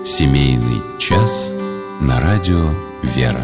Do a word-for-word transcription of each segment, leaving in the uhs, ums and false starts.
Семейный час на радио «Вера».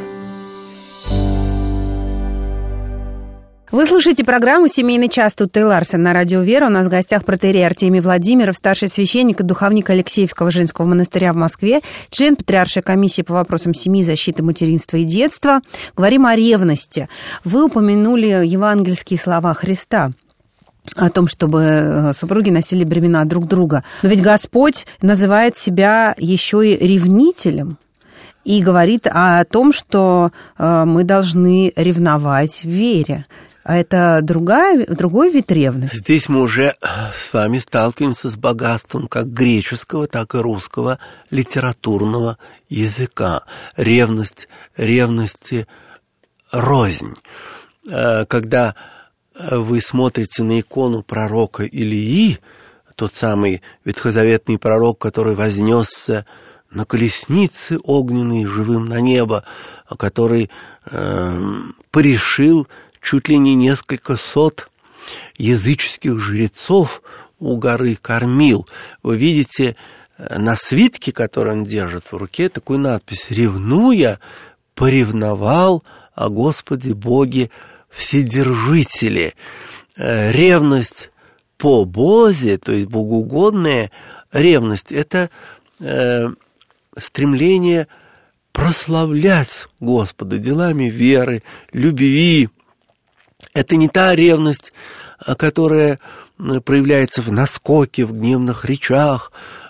Вы слушаете программу «Семейный час». Тут Тэй Ларсен на радио «Вера». У нас в гостях протоиерей Артемий Владимиров, старший священник и духовник Алексеевского женского монастыря в Москве, член Патриаршей комиссии по вопросам семьи, защиты материнства и детства. Говорим о ревности. Вы упомянули евангельские слова Христа о том, чтобы супруги носили бремена друг друга. Но ведь Господь называет себя еще и ревнителем и говорит о том, что мы должны ревновать в вере. А это другая, другой вид ревности. Здесь мы уже с вами сталкиваемся с богатством как греческого, так и русского литературного языка. Ревность, ревности рознь. Когда вы смотрите на икону пророка Илии, тот самый ветхозаветный пророк, который вознесся на колеснице огненной, живым на небо, который э, порешил чуть ли не несколько сот языческих жрецов у горы Кормил. Вы видите на свитке, который он держит в руке, такую надпись: «Ревнуя, поревновал о Господе Боге Вседержителе». Ревность по Бозе, то есть богоугодная ревность, это э, стремление прославлять Господа делами веры, любви. Это не та ревность, которая проявляется в наскоке, в гневных речах,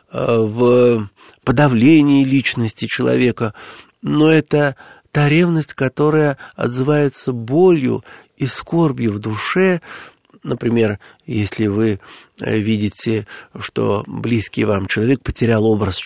в подавлении личности человека, но это та ревность, которая отзывается болью и скорбью в душе. Например, если вы видите, что близкий вам человек потерял образ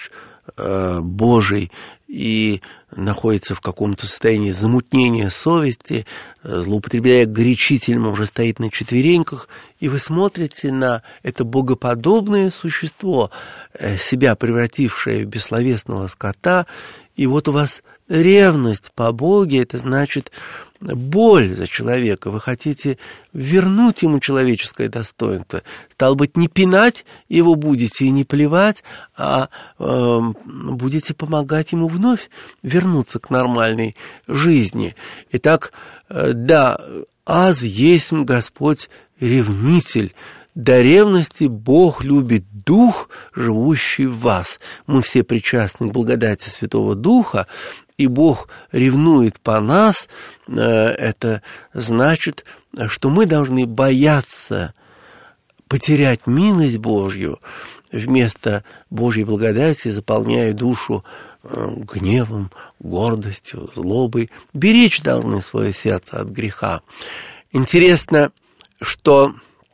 Божий и находится в каком-то состоянии замутнения совести, злоупотребляя горячительным, уже стоит на четвереньках, и вы смотрите на это богоподобное существо, себя превратившее в бессловесного скота, и вот у вас ревность по Боге, это значит боль за человека. Вы хотите вернуть ему человеческое достоинство. Стало быть, не пинать его будете и не плевать, а э, будете помогать ему вновь вернуться к нормальной жизни. Итак, э, да, аз есмь Господь ревнитель. До ревности Бог любит Дух, живущий в вас. Мы все причастны к благодати Святого Духа, и Бог ревнует по нас. Это значит, что мы должны бояться потерять милость Божью, вместо Божьей благодати заполняя душу гневом, гордостью, злобой. Беречь должны свое сердце от греха. Интересно, что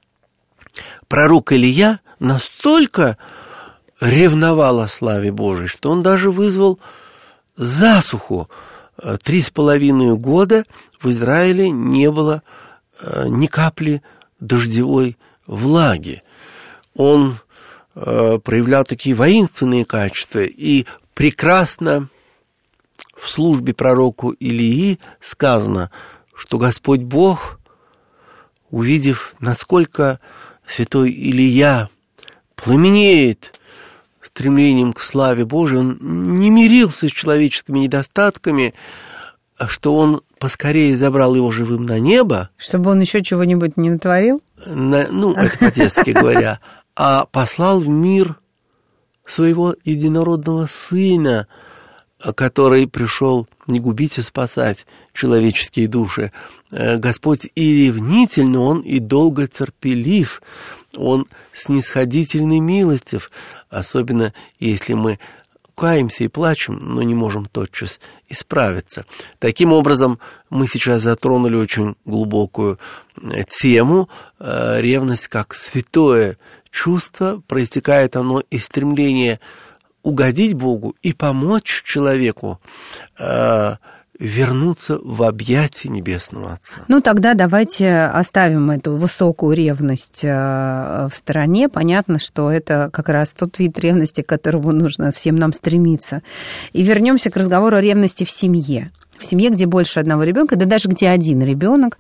пророк Илия настолько ревновал о славе Божией, что он даже вызвал засуху. Три с половиной года в Израиле не было ни капли дождевой влаги. Он проявлял такие воинственные качества, и прекрасно в службе пророку Илии сказано, что Господь Бог, увидев, насколько святой Илия пламенеет стремлением к славе Божией, он не мирился с человеческими недостатками, что он поскорее забрал его живым на небо. Чтобы он еще чего-нибудь не натворил? На, ну, это по-детски говоря. А послал в мир своего единородного Сына, который пришел не губить, а спасать человеческие души. Господь и ревнитель, но Он и долго терпелив, Он снисходительный, милостив, особенно если мы каемся и плачем, но не можем тотчас исправиться. Таким образом, мы сейчас затронули очень глубокую тему. Ревность как святое чувство, проистекает оно из стремления угодить Богу и помочь человеку э, вернуться в объятия Небесного Отца. Ну, тогда давайте оставим эту высокую ревность в стороне. Понятно, что это как раз тот вид ревности, к которому нужно всем нам стремиться. И вернемся к разговору о ревности в семье. В семье, где больше одного ребенка, да даже где один ребенок,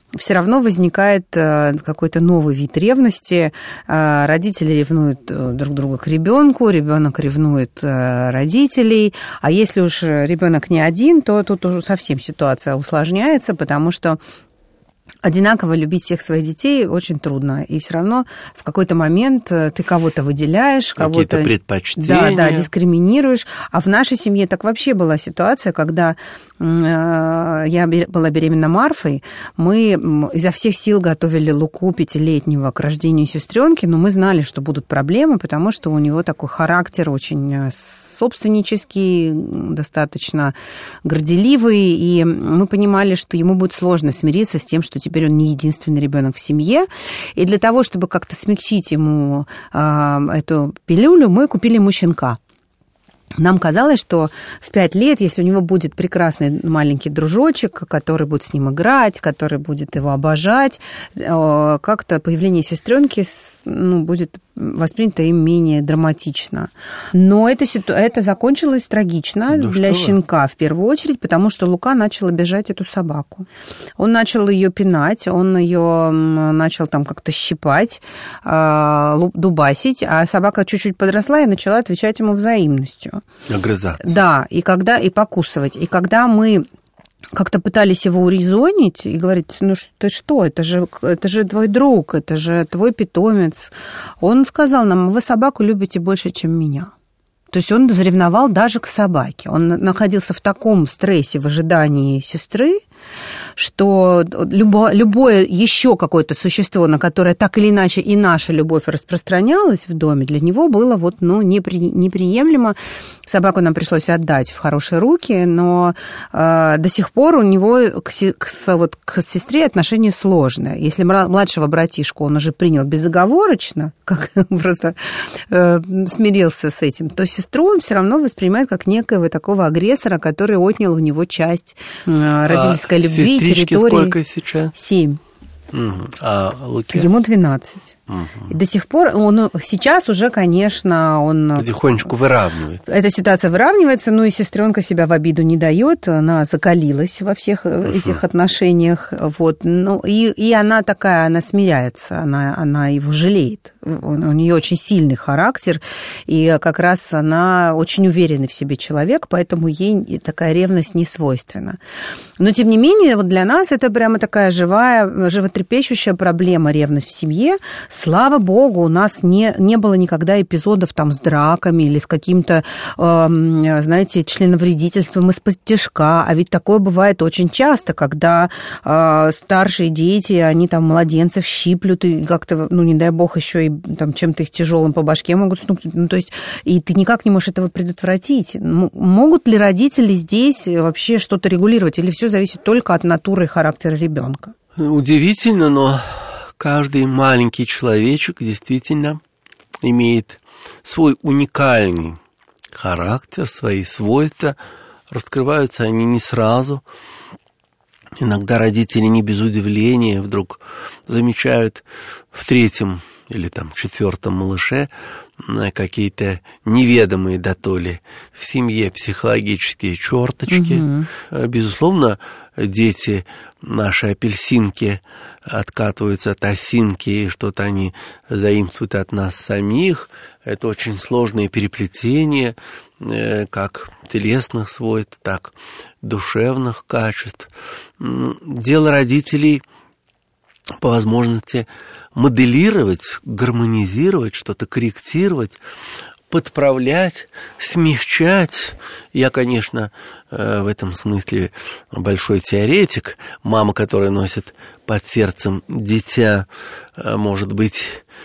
все равно возникает какой-то новый вид ревности. Родители ревнуют друг друга к ребенку, ребенок ревнует родителей. А если уж ребенок не один, то тут уже совсем ситуация усложняется, потому что одинаково любить всех своих детей очень трудно. И все равно в какой-то момент ты кого-то выделяешь, кого-то... Какие-то предпочтения. Да, да, дискриминируешь. А в нашей семье так вообще была ситуация, когда я была беременна Марфой, мы изо всех сил готовили Луку пятилетнего к рождению сестренки, но мы знали, что будут проблемы, потому что у него такой характер очень собственнический, достаточно горделивый, и мы понимали, что ему будет сложно смириться с тем, что теперь он не единственный ребенок в семье. И для того, чтобы как-то смягчить ему э, эту пилюлю, мы купили ему щенка. Нам казалось, что в пять лет, если у него будет прекрасный маленький дружочек, который будет с ним играть, который будет его обожать, как-то появление сестренки, ну, будет воспринято им менее драматично. Но это, это закончилось трагично да для щенка в первую очередь, потому что Лука начал обижать эту собаку. Он начал ее пинать, он ее начал там как-то щипать, дубасить, а собака чуть-чуть подросла и начала отвечать ему взаимностью. Огрызаться. Да, и когда и покусывать. И когда мы как-то пытались его урезонить и говорить, ну ты что, это же, это же твой друг, это же твой питомец. Он сказал нам, вы собаку любите больше, чем меня. То есть он заревновал даже к собаке. Он находился в таком стрессе в ожидании сестры, что любо, любое еще какое-то существо, на которое так или иначе и наша любовь распространялась в доме, для него было вот, ну, непри, неприемлемо. Собаку нам пришлось отдать в хорошие руки, но э, до сих пор у него к, к, вот, к сестре отношение сложное. Если младшего братишку он уже принял безоговорочно, как просто э, смирился с этим, то сестру он все равно воспринимает как некого такого агрессора, который отнял у него часть э, родительской любви, сестричке территории. Сколько сейчас? Семь. Угу. А Луке? Ему двенадцать. Угу. И до сих пор, он сейчас уже, конечно, он... Потихонечку выравнивает. Эта ситуация выравнивается, ну и сестренка себя в обиду не дает, она закалилась во всех угу. этих отношениях, вот, ну и, и она такая, она смиряется, она, она его жалеет. У нее очень сильный характер, и как раз она очень уверенный в себе человек, поэтому ей такая ревность не свойственна. Но, тем не менее, вот для нас это прямо такая живая, животрепещущая проблема, ревность в семье. Слава богу, у нас не, не было никогда эпизодов там с драками или с каким-то, э, знаете, членовредительством из-под тяжка. А ведь такое бывает очень часто, когда э, старшие дети, они там младенцев щиплют и как-то, ну, не дай бог, еще и там чем-то их тяжелым по башке могут стукнуть. Ну, то есть, и ты никак не можешь этого предотвратить. Могут ли родители здесь вообще что-то регулировать? Или все зависит только от натуры и характера ребенка? Удивительно, но каждый маленький человечек действительно имеет свой уникальный характер, свои свойства. Раскрываются они не сразу. Иногда родители не без удивления вдруг замечают в третьем или там четвертом малыше какие-то неведомые дотоле в семье психологические черточки. Угу. Безусловно, дети, наши апельсинки, откатываются от осинки, и что-то они заимствуют от нас самих. Это очень сложные переплетения, как телесных свойств, так душевных качеств. Дело родителей по возможности моделировать, гармонизировать, что-то корректировать, подправлять, смягчать. Я, конечно, в этом смысле большой теоретик. Мама, которая носит под сердцем дитя, может быть,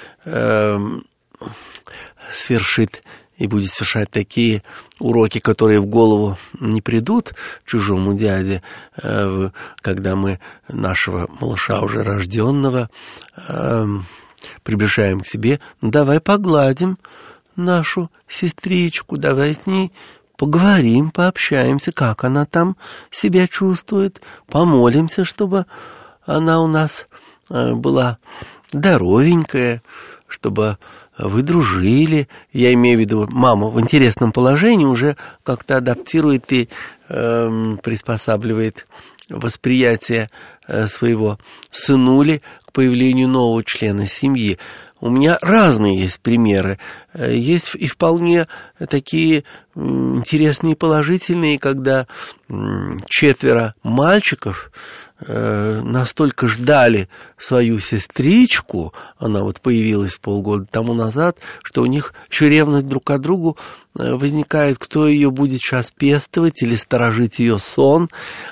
совершит и будет совершать такие уроки, которые в голову не придут чужому дяде, когда мы нашего малыша уже рожденного приближаем к себе. Ну, давай погладим нашу сестричку, давай с ней поговорим, пообщаемся, как она там себя чувствует, помолимся, чтобы она у нас была здоровенькая, чтобы вы дружили. Я имею в виду, мама в интересном положении уже как-то адаптирует и э, приспосабливает восприятия своего сынули к появлению нового члена семьи. У меня разные есть примеры. Есть и вполне такие интересные и положительные, когда четверо мальчиков настолько ждали свою сестричку, она вот появилась полгода тому назад, что у них еще ревность друг к другу возникает, кто ее будет сейчас пестовать или сторожить ее сон.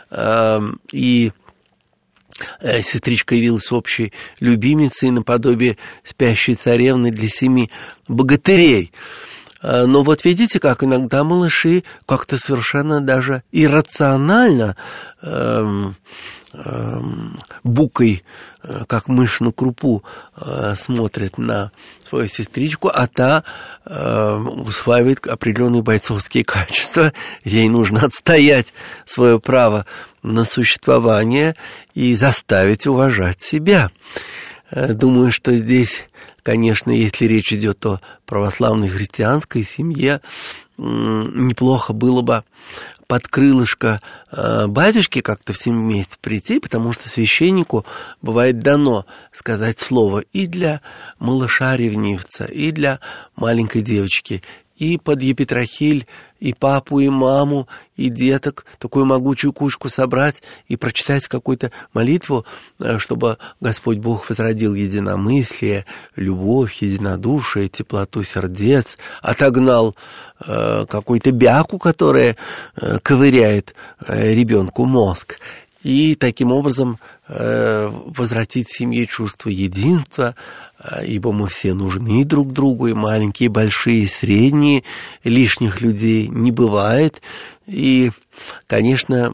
И сестричка явилась общей любимицей наподобие спящей царевны для семи богатырей. Но вот видите, как иногда малыши как-то совершенно даже иррационально эм, эм, букой, как мышь на крупу, э, смотрят на свою сестричку, а та э, усваивает определенные бойцовские качества. Ей нужно отстоять свое право на существование и заставить уважать себя. Думаю, что здесь, конечно, если речь идет о православной христианской семье, неплохо было бы под крылышко батюшки как-то всем вместе прийти, потому что священнику бывает дано сказать слово и для малыша-ревнивца, и для маленькой девочки, и под епитрахиль, и папу, и маму, и деток, такую могучую кучку собрать и прочитать какую-то молитву, чтобы Господь Бог возродил единомыслие, любовь, единодушие, теплоту сердец, отогнал э, какую-то бяку, которая э, ковыряет э, ребенку мозг, и таким образом э, возвратить семье чувство единства, э, ибо мы все нужны друг другу, и маленькие, и большие, и средние, лишних людей не бывает. И, конечно,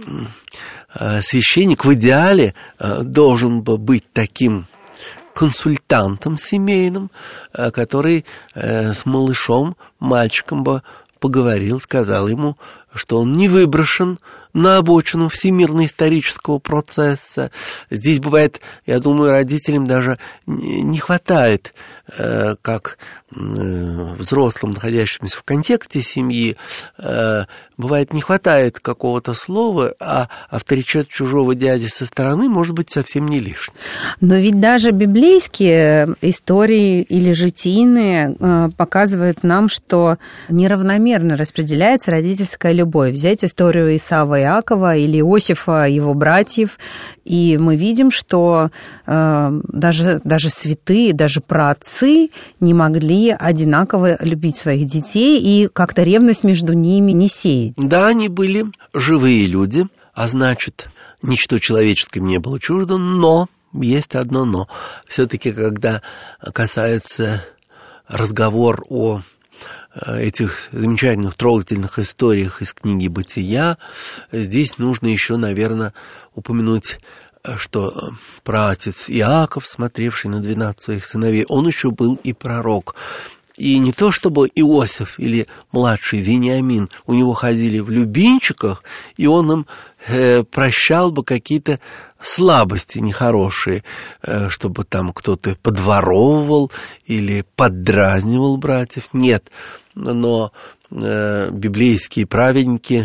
э, священник в идеале э, должен бы быть таким консультантом семейным, э, который э, с малышом, мальчиком бы поговорил, сказал ему, что он не выброшен на обочину всемирно-исторического процесса. Здесь бывает, я думаю, родителям даже не хватает, э, как э, взрослым, находящимся в контексте семьи, э, бывает, не хватает какого-то слова, а авторитет чужого дяди со стороны может быть совсем не лишний. Но ведь даже библейские истории или житийные э, показывают нам, что неравномерно распределяется родительская любовь. Взять историю Исава и Иакова или Иосифа, его братьев, и мы видим, что э, даже, даже святые, даже праотцы не могли одинаково любить своих детей и как-то ревность между ними не сеять. Да, они были живые люди, а значит, ничто человеческое им не было чуждо, но есть одно но. Все-таки, когда касается разговор о этих замечательных, трогательных историях из книги «Бытия», здесь нужно еще, наверное, упомянуть, что праотец Иаков, смотревший на двенадцать своих сыновей, он еще был и пророк. И не то чтобы Иосиф или младший Вениамин у него ходили в любимчиках, и он им э, прощал бы какие-то слабости нехорошие, э, чтобы там кто-то подворовывал или поддразнивал братьев. Нет, но э, библейские праведники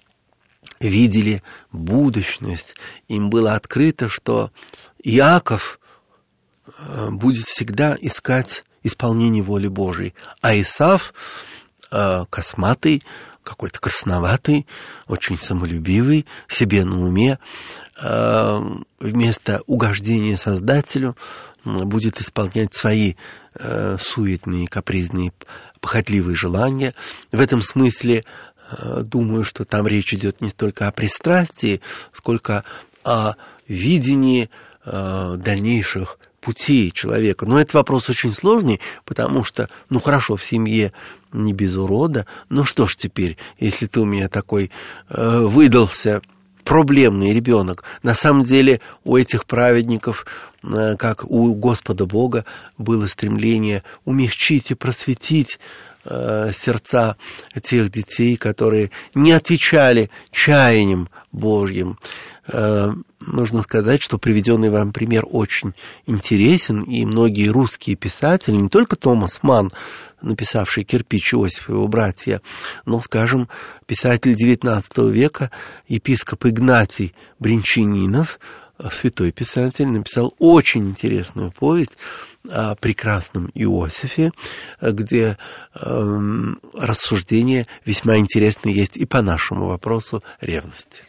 видели будущность. Им было открыто, что Иаков э, будет всегда искать исполнение воли Божией. А Исав э, косматый, какой-то красноватый, очень самолюбивый, себе на уме, э, вместо угождения Создателю э, будет исполнять свои э, суетные, капризные, похотливые желания. В этом смысле э, думаю, что там речь идет не столько о пристрастии, сколько о видении э, дальнейших путей человека. Но это вопрос очень сложный, потому что, ну хорошо, в семье не без урода, ну что ж теперь, если ты у меня такой э, выдался проблемный ребенок. На самом деле у этих праведников как у Господа Бога было стремление умягчить и просветить сердца тех детей, которые не отвечали чаяниям Божьим. Нужно сказать, что приведенный вам пример очень интересен, и многие русские писатели, не только Томас Манн, написавший «Кирпич» Иосиф и его братья, но, скажем, писатель девятнадцатого века, епископ Игнатий Бринчанинов, святой писатель, написал очень интересную повесть о прекрасном Иосифе, где э, рассуждения весьма интересные есть и по нашему вопросу ревности.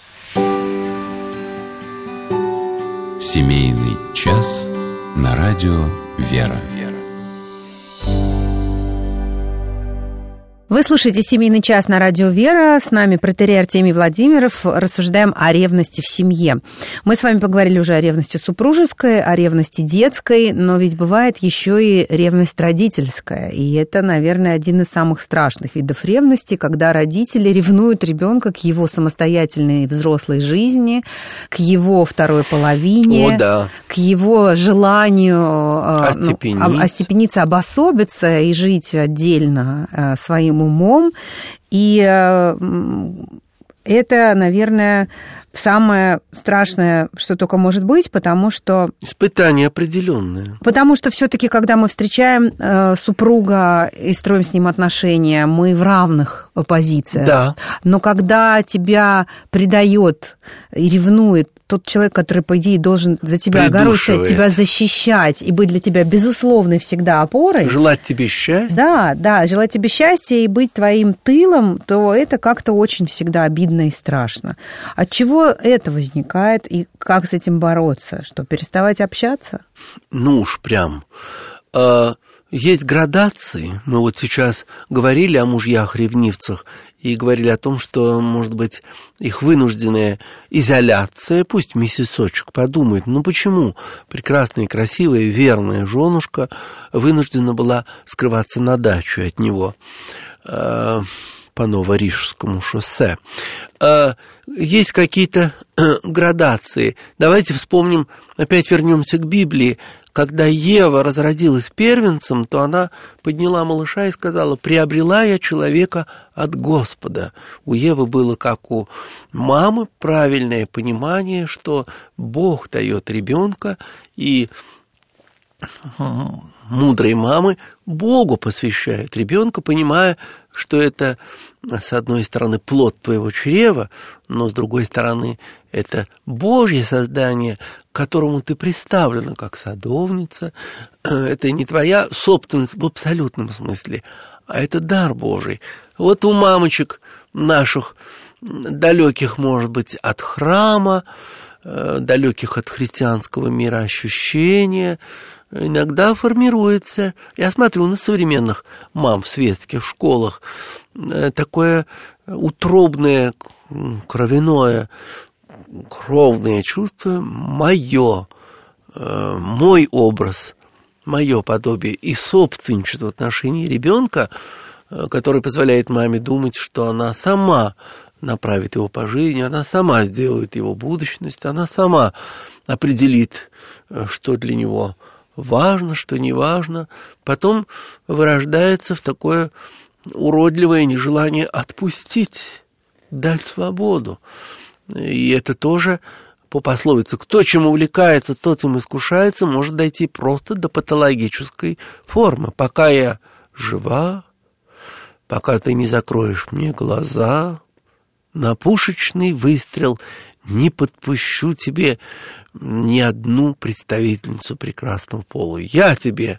Семейный час на радио «Вера». Вы слушаете «Семейный час» на радио «Вера». С нами протоиерей Артемий Владимиров. Рассуждаем о ревности в семье. Мы с вами поговорили уже о ревности супружеской, о ревности детской, но ведь бывает еще и ревность родительская. И это, наверное, один из самых страшных видов ревности, когда родители ревнуют ребенка к его самостоятельной взрослой жизни, к его второй половине, О, да. к его желанию остепениться. Ну, остепениться, обособиться и жить отдельно своим умом, и это, наверное, самое страшное, что только может быть, потому что... Испытание определенное. Потому что все-таки, когда мы встречаем э, супруга и строим с ним отношения, мы в равных позициях. Да. Но когда тебя предает и ревнует тот человек, который, по идее, должен за тебя огорошивать, тебя защищать и быть для тебя безусловной всегда опорой. Желать тебе счастья. Да, да, желать тебе счастья и быть твоим тылом, то это как-то очень всегда обидно и страшно. От чего это возникает и как с этим бороться? Что, переставать общаться? Ну уж прям. Есть градации. Мы вот сейчас говорили о мужьях-ревнивцах и говорили о том, что, может быть, их вынужденная изоляция, пусть месяцочек подумает, ну почему прекрасная, красивая, верная женушка вынуждена была скрываться на дачу от него э, по Новорижскому шоссе. Э, есть какие-то э, градации. Давайте вспомним, опять вернемся к Библии. Когда Ева разродилась первенцем, то она подняла малыша и сказала: «Приобрела я человека от Господа». У Евы было, как у мамы, правильное понимание, что Бог дает ребенка, и мудрые мамы Богу посвящают ребенка, понимая, что это, с одной стороны, плод твоего чрева, но с другой стороны, это Божье создание, к которому ты представлена как садовница. Это не твоя собственность в абсолютном смысле, а это дар Божий. Вот у мамочек наших, далеких, может быть, от храма, далеких от христианского мира ощущения, иногда формируется, я смотрю на современных мам в светских школах, такое утробное, кровяное, кровное чувство, мое, мой образ, мое подобие и собственничество в отношении ребенка, который позволяет маме думать, что она сама направит его по жизни, она сама сделает его будущность, она сама определит, что для него важно, что не важно. Потом вырождается в такое уродливое нежелание отпустить, дать свободу. И это тоже, по пословице, кто чем увлекается, тот им искушается, может дойти просто до патологической формы. Пока я жива, пока ты не закроешь мне глаза, на пушечный выстрел не подпущу тебе ни одну представительницу прекрасного пола. Я тебе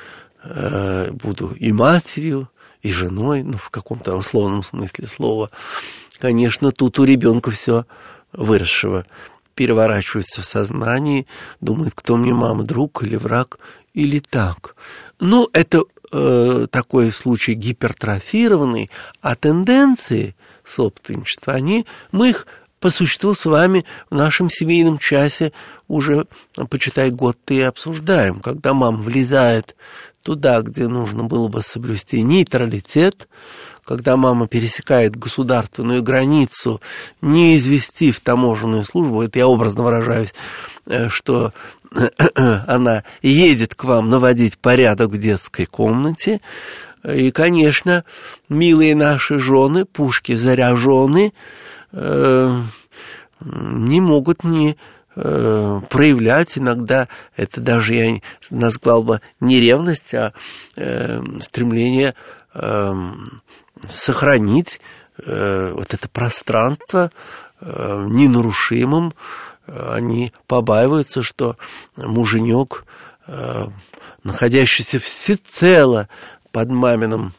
э, буду и матерью, и женой, ну, в каком-то условном смысле слова. Конечно, тут у ребенка все выросшего переворачивается в сознании, думает, кто мне мама, друг или враг, или так. Ну, это э, такой случай гипертрофированный, а тенденции собственничества, они, мы их по существу с вами в нашем семейном часе уже, почитай, год-то и обсуждаем, когда мама влезает туда, где нужно было бы соблюсти нейтралитет, когда мама пересекает государственную границу, не известив таможенную службу, это я образно выражаюсь, что она едет к вам наводить порядок в детской комнате. И, конечно, милые наши жены, пушки заряжены, э, не могут не э, проявлять иногда, это даже я назвал бы не ревность, а э, стремление э, сохранить э, вот это пространство э, ненарушимым. Они побаиваются, что муженек, э, находящийся всецело под маминым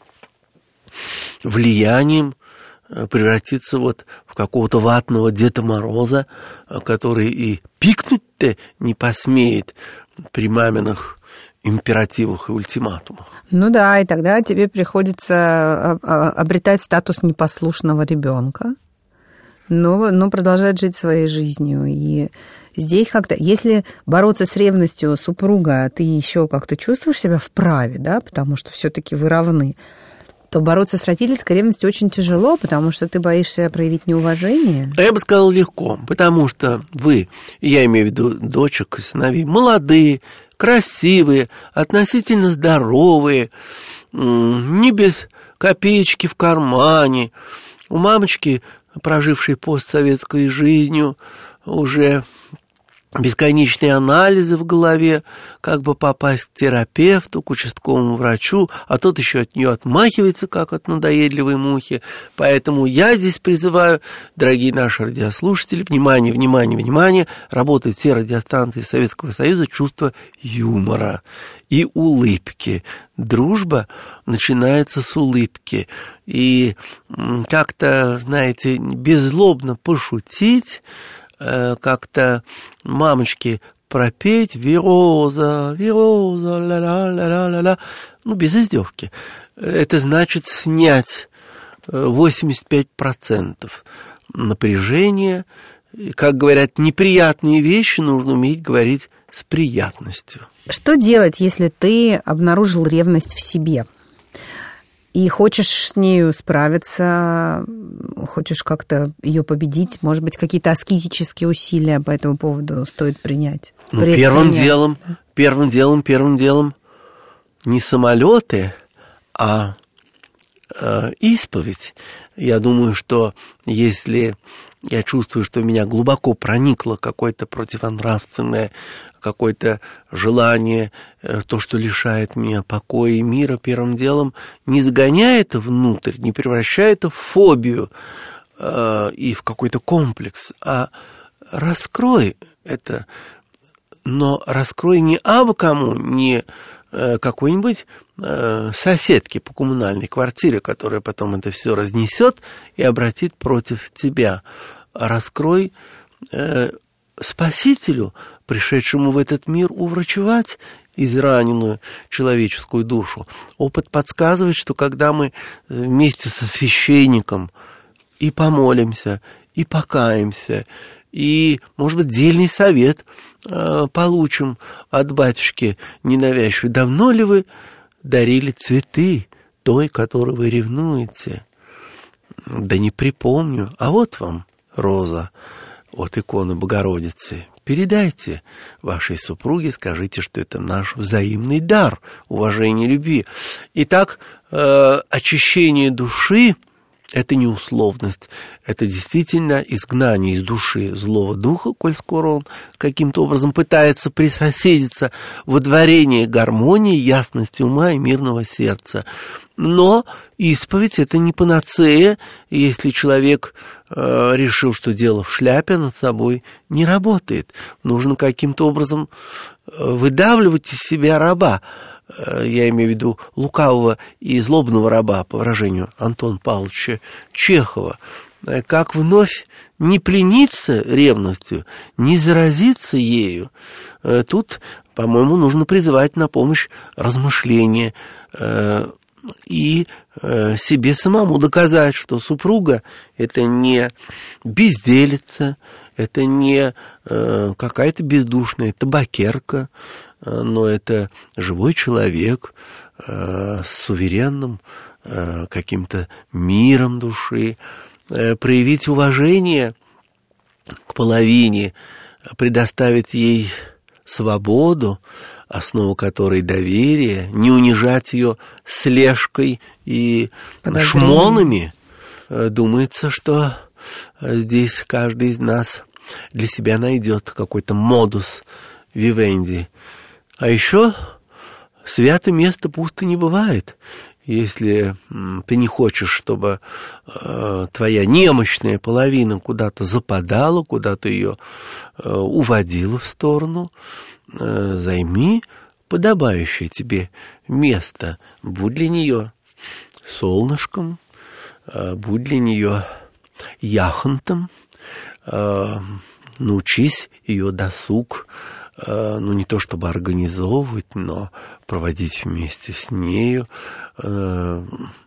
влиянием, превратиться вот в какого-то ватного Деда Мороза, который и пикнуть-то не посмеет при маминых императивах и ультиматумах. Ну да, и тогда тебе приходится обретать статус непослушного ребенка, но, но продолжать жить своей жизнью. И здесь как-то, если бороться с ревностью супруга, ты еще как-то чувствуешь себя вправе, да, потому что все-таки вы равны, то бороться с родительской ревностью очень тяжело, потому что ты боишься проявить неуважение. А я бы сказал, легко, потому что вы, я имею в виду дочек и сыновей, молодые, красивые, относительно здоровые, не без копеечки в кармане. У мамочки, прожившей постсоветской жизнью, уже бесконечные анализы в голове, как бы попасть к терапевту, к участковому врачу, а тот еще от нее отмахивается, как от надоедливой мухи. Поэтому я здесь призываю, дорогие наши радиослушатели, внимание, внимание, внимание, работают все радиостанции Советского Союза, чувство юмора и улыбки. Дружба начинается с улыбки. И как-то, знаете, беззлобно пошутить, как-то мамочке пропеть «Вероза, Вероза, ла-ла-ла-ла-ла-ла», ну, без издевки. Это значит снять восемьдесят пять процентов напряжения. Как говорят, неприятные вещи нужно уметь говорить с приятностью. Что делать, если ты обнаружил ревность в себе? И хочешь с нею справиться, хочешь как-то ее победить, может быть, какие-то аскетические усилия по этому поводу стоит принять? Ну, первым делом, первым делом, первым делом не самолеты, а э, исповедь. Я думаю, что если я чувствую, что меня глубоко проникло какое-то противонравственное, какое-то желание, то, что лишает меня покоя и мира, первым делом не загоняй это внутрь, не превращай это в фобию э, и в какой-то комплекс, а раскрой это, но раскрой не абы кому, не э, какой-нибудь э, соседке по коммунальной квартире, которая потом это все разнесет и обратит против тебя, а раскрой э, Спасителю, пришедшему в этот мир уврачевать израненную человеческую душу. Опыт подсказывает, что когда мы вместе со священником и помолимся, и покаемся, и, может быть, дельный совет э, получим от батюшки ненавязчивый. Давно ли вы дарили цветы той, которой вы ревнуете? Да не припомню. А вот вам роза от иконы Богородицы. Передайте вашей супруге, скажите, что это наш взаимный дар уважения и любви. Итак, э, очищение души – это не условность, это действительно изгнание из души злого духа, коль скоро он каким-то образом пытается присоседиться, водворение гармонии, ясности ума и мирного сердца. Но исповедь – это не панацея, если человек э, решил, что дело в шляпе, над собой не работает. Нужно каким-то образом выдавливать из себя раба. Я имею в виду лукавого и злобного раба, по выражению Антона Павловича Чехова. Как вновь не плениться ревностью, не заразиться ею. Тут, по-моему, нужно призывать на помощь размышления и себе самому доказать, что супруга – это не безделица, это не какая-то бездушная табакерка, но это живой человек с суверенным каким-то миром души. Проявить уважение к половине, предоставить ей свободу, основу которой доверие, не унижать ее слежкой и шмонами. Думается, что здесь каждый из нас для себя найдет какой-то модус вивенди. А еще святое место пусто не бывает. Если ты не хочешь, чтобы э, твоя немощная половина куда-то западала, куда-то ее э, уводила в сторону, э, займи подобающее тебе место. Будь для нее солнышком, э, будь для нее яхонтом, э, научись ее досуг, э, ну, не то чтобы организовывать, но проводить вместе с нею, э,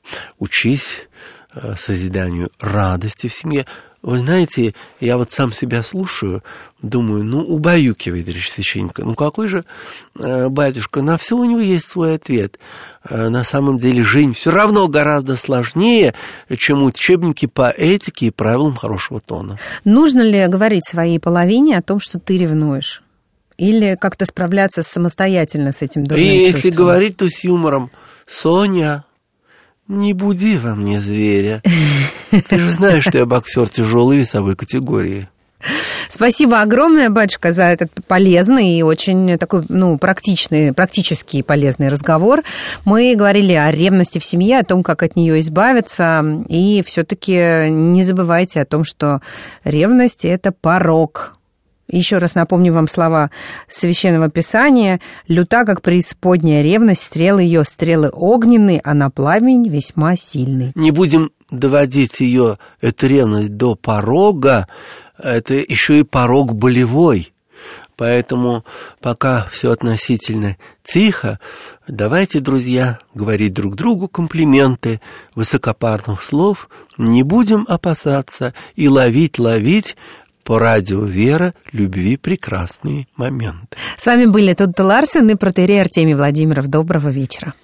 учись э, созиданию радости в семье. Вы знаете, я вот сам себя слушаю, думаю, ну, убаюкивает речь священника. Ну, какой же э, батюшка? На все у него есть свой ответ. Э, на самом деле жизнь все равно гораздо сложнее, чем учебники по этике и правилам хорошего тона. Нужно ли говорить своей половине о том, что ты ревнуешь? Или как-то справляться самостоятельно с этим дурным чувством? И если чувством? говорить, то с юмором. Соня, не буди во мне зверя. Ты же знаешь, что я боксер тяжелой весовой категории. Спасибо огромное, батюшка, за этот полезный и очень такой, ну, практичный, практически полезный разговор. Мы говорили о ревности в семье, о том, как от нее избавиться. И все-таки не забывайте о том, что ревность – это порок. Еще раз напомню вам слова Священного Писания. «Люта, как преисподняя ревность, стрелы ее, стрелы огненные, а на пламень весьма сильный». Не будем доводить ее, эту ревность, до порога. Это еще и порог болевой. Поэтому пока все относительно тихо, давайте, друзья, говорить друг другу комплименты, высокопарных слов, не будем опасаться и ловить-ловить по радио «Вера» любви прекрасные моменты. С вами были Тутте Ларсен и протоиерей Артемий Владимиров. Доброго вечера.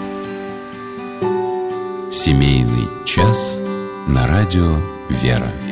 Семейный час на радио «Вера».